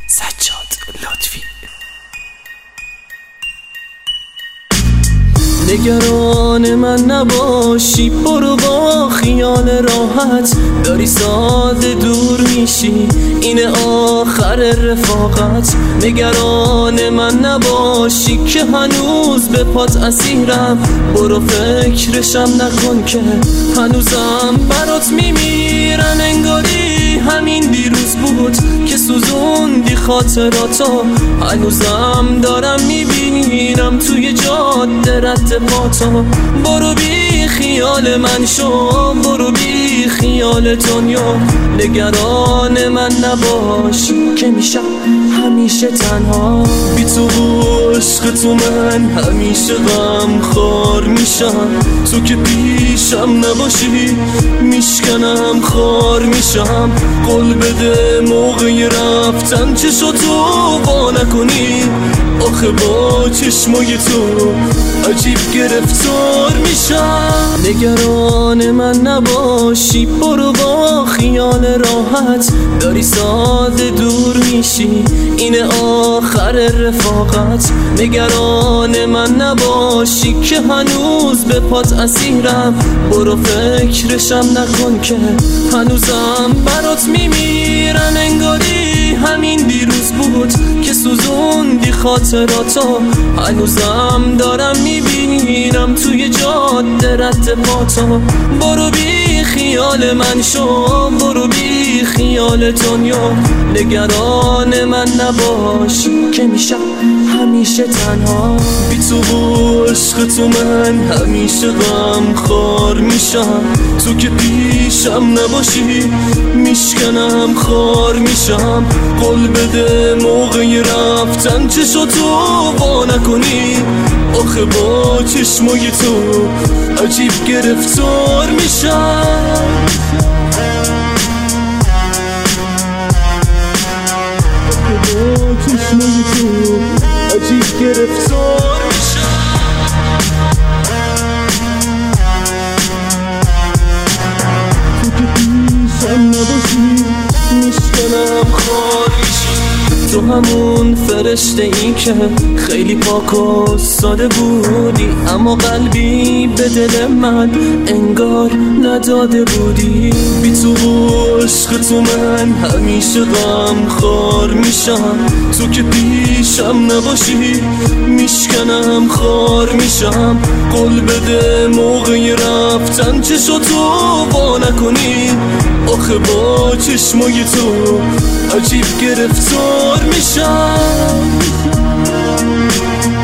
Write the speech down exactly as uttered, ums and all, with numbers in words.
سجاد لطفی. نگران من نباشی، برو با خیال راحت، داری ساده دور میشی، این آخر رفاقت. نگران من نباشی که هنوز به پات اسیرم، برو فکرشم نکن که هنوزم برات میمیرن. انگاری همین دیروز بود که سوزوندی خاطراتو، هنوزم دارم میبینم توی جاده رد پاتو. برو بی خیال من شو، برو بی خیال دنیا. نگران من نباش که میشم همیشه تنها، بی تو عشق تو من همیشه غم خار میشم. تو که پیشم نباشی میشکنم خار میشم. قول بده موقع رفتن چشاتو با نکنی، آخه با چشمای تو عجیب گرفتار میشم. نگران من نباشی، برو با خیال راحت، داری ساده دور میشی، این آخر رفاقت. نگران من نباشی که هنوز به پات اسیرم، برو فکرشم نکن که هنوزم برات میمیرن. انگاری همین دیروز بود که سوزوندی خاطراتو، هنوزم دارم میبینم توی جاده رد پاتو. برو بی خیال من شو، برو بی خیال دنیا. نگران من نباش که میشم همیشه تنها، بی تو عشق تو من همیشه غم خار میشم. تو که پیشم نباشی میشکنم خار میشم. قول بده موقع رفتن چشاتو با نکنی، آخه با چشمای تو عجیب گرفتار میشم. چشمای تو عجیب گرفتار میشم. تو که پیشم نباشی میشکنم خار میشم. تو همون فرشته ای که خیلی پاک و ساده بودی، اما قلبی به دل من انگار نداده بودی. بی تو عشق تو من همیشه غم خار میشم. تو که پیشم نباشی میشکنم خار میشم. قول بده موقع رفتن چشاتو با نکنی، آخه با چشمای تو عجیب گرفتار میشم.